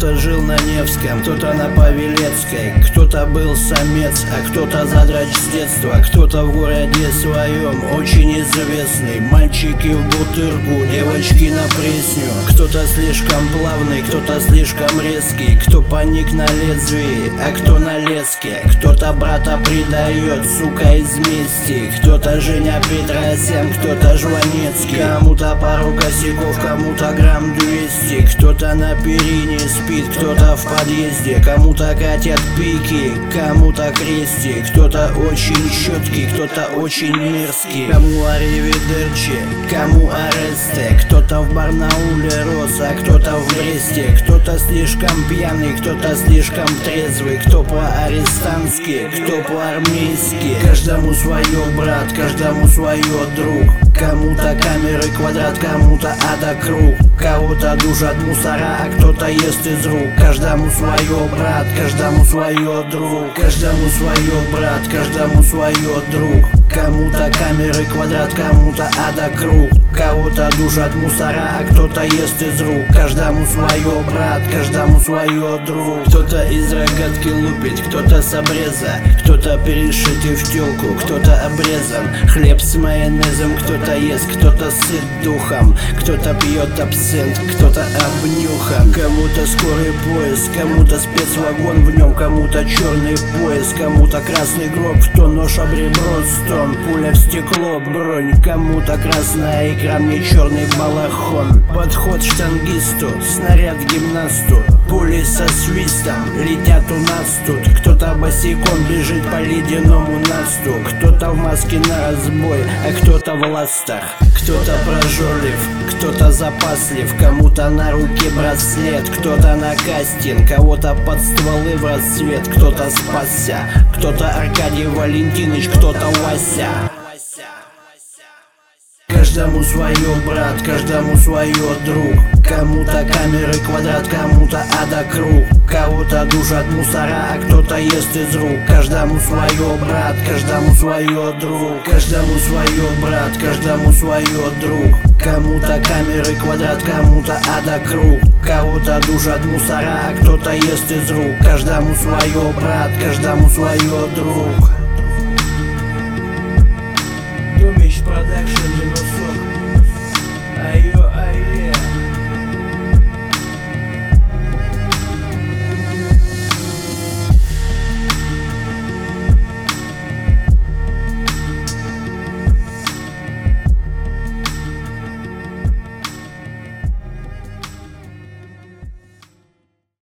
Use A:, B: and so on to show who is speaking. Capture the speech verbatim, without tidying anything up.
A: Кто-то жил на Невском, кто-то на Павелецкой, кто-то был самец, а кто-то задрач с детства, кто-то в городе своем очень известный. Мальчики в бутырку, девочки на пресню. Кто-то слишком плавный, кто-то слишком резкий, кто паник на лезвии, а кто на леске. Кто-то брата предает, сука, из мести. Кто-то Женя Петросян, кто-то Жванецкий. Кому-то пару косяков, кому-то грамм двести. Кто-то на перине спит, кто-то в подъезде. Кому-то катят пики, кому-то крестик. Кто-то очень четкий, кто-то очень мерзкий. Кому аривидерчи, кому аресте. Кто-то в Барнауле рос, а кто-то в Бресте. Кто-то слишком пьяный, кто-то слишком трезвый. Кто по-арестантски, кто по-армейски. Каждому свое, брат, каждому свое, друг. Кому-то камеры квадрат, кому-то ада круг. Кого-то душат мусора, а кто-то ест из рук. Каждому свое, брат, каждому свое, друг. Каждому свое, брат, каждому свое, друг. Кому-то камеры квадрат, кому-то ада круг. Кого-то душат мусора, а кто-то ест из рук. Каждому свое, брат, каждому свое, друг. Кто-то из рогатки лупит, кто-то с обреза. Кто-то перешитый в тёлку, кто-то обрезан. Хлеб с майонезом кто-то ест, кто-то сыт духом. Кто-то пьет абсент, кто-то обнюхан. Кому-то скорый поезд, кому-то спецвагон в нем. Кому-то черный пояс, кому-то красный гроб. Кто нож об ребро, стон, пуля в стекло, бронь. Кому-то красная икра, мне черный балахон. Подход штангисту, снаряд гимнасту. Пули со свистом летят у нас тут. Кто-то босиком бежит по ледяному насту. Кто-то в маске на разбой, а кто-то в ластах. Кто-то прожорлив, кто-то запаслив. Кому-то на руке браслет, кто-то на кастинг. Кого-то под стволы в расцвет, кто-то спасся. Кто-то Аркадий Валентинович, кто-то Вася. Каждому свое, брат, каждому свое, друг. Кому-то камеры квадрат, кому-то ада круг. Кого-то душат мусора, а кто-то ест из рук. Каждому свое, брат, каждому свое, друг. Каждому свое, брат, каждому свое, друг. Кому-то камеры квадрат, кому-то ада круг. Кого-то душат мусора, а кто-то ест из рук. Каждому свое, брат, каждому свое, друг.